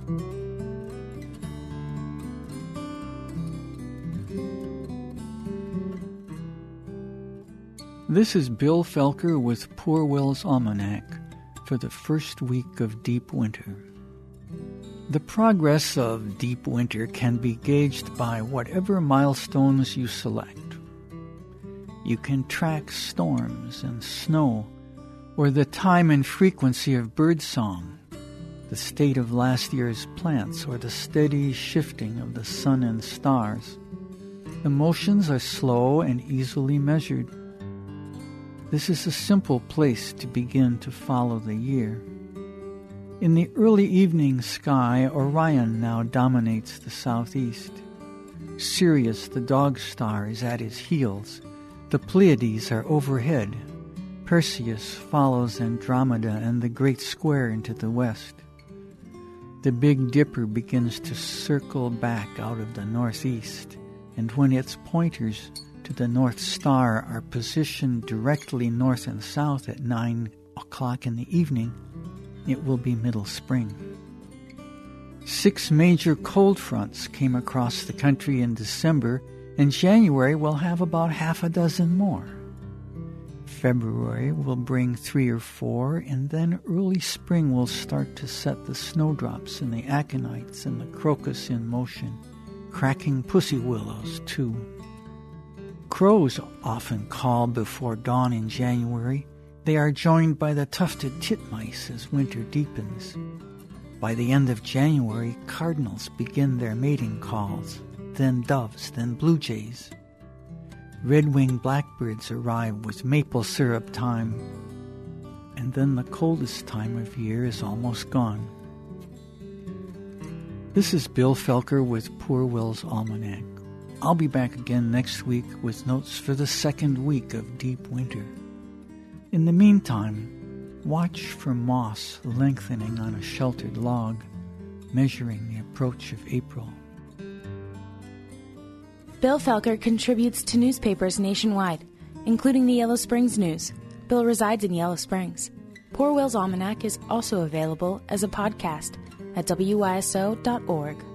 This is Bill Felker with Poor Will's Almanac for the first week of deep winter. The progress of deep winter can be gauged by whatever milestones you select. You can track storms and snow, or the time and frequency of birdsong, the state of last year's plants, or the steady shifting of the sun and stars. The motions are slow and easily measured. This is a simple place to begin to follow the year. In the early evening sky, Orion now dominates the southeast. Sirius, the dog star, is at his heels. The Pleiades are overhead. Perseus follows Andromeda and the Great Square into the west. The Big Dipper begins to circle back out of the northeast, and when its pointers to the North Star are positioned directly north and south at 9 o'clock in the evening, it will be middle spring. 6 major cold fronts came across the country in December, and January will have about half a dozen more. February will bring 3 or 4, and then early spring will start to set the snowdrops and the aconites and the crocus in motion, cracking pussy willows too. Crows often call before dawn in January. They are joined by the tufted titmice as winter deepens. By the end of January, cardinals begin their mating calls, then doves, then blue jays. Red-winged blackbirds arrive with maple syrup time, and then the coldest time of year is almost gone. This is Bill Felker with Poor Will's Almanac. I'll be back again next week with notes for the second week of deep winter. In the meantime, watch for moss lengthening on a sheltered log, measuring the approach of April. Bill Felker contributes to newspapers nationwide, including the Yellow Springs News. Bill resides in Yellow Springs. Poor Will's Almanac is also available as a podcast at wyso.org.